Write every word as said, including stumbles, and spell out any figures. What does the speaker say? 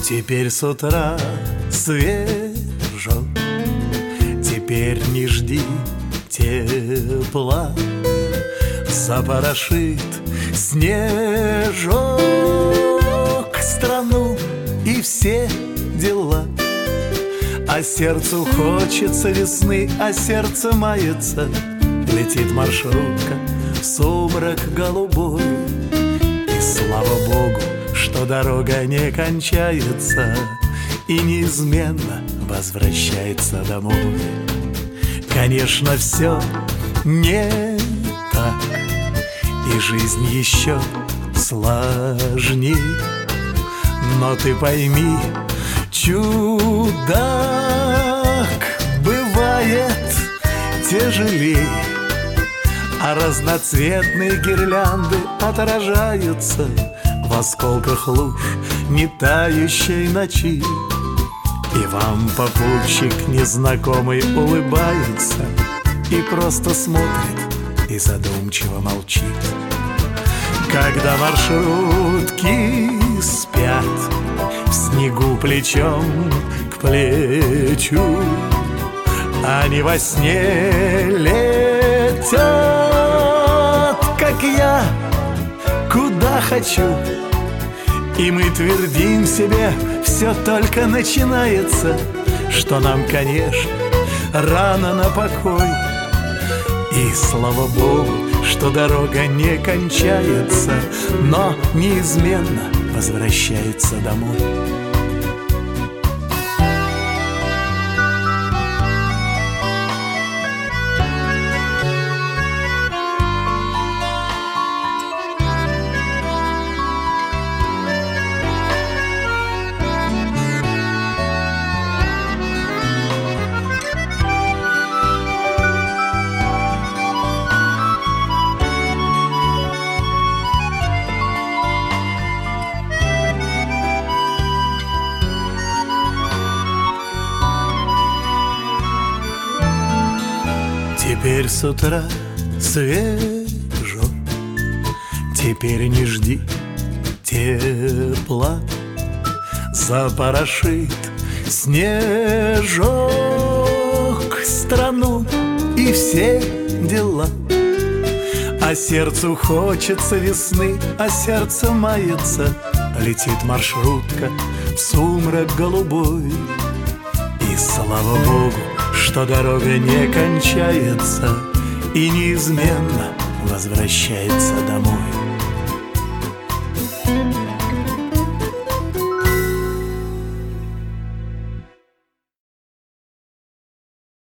Теперь с утра свежо, теперь не жди тепла. Запорошит снежок страну и все дела. А сердцу хочется весны, а сердце мается. Летит маршрутка в сумрак голубой. И слава Богу, что дорога не кончается и неизменно возвращается домой. Конечно, все не так, и жизнь еще сложней. Но ты пойми, чудак бывает тяжелей, а разноцветные гирлянды отражаются в осколках луж не тающей ночи. И вам попутчик незнакомый улыбается и просто смотрит и задумчиво молчит. Когда маршрутки спят в снегу плечом к плечу, они во сне летят, как я, куда хочу. И мы твердим себе, все только начинается, что нам, конечно, рано на покой. И слава Богу, что дорога не кончается, но неизменно возвращается домой. Теперь с утра свежо, теперь не жди тепла. Запорошит снежок страну и все дела. А сердцу хочется весны, а сердце мается. Летит маршрутка в сумрак голубой. И слава Богу, что дорога не кончается и неизменно возвращается домой.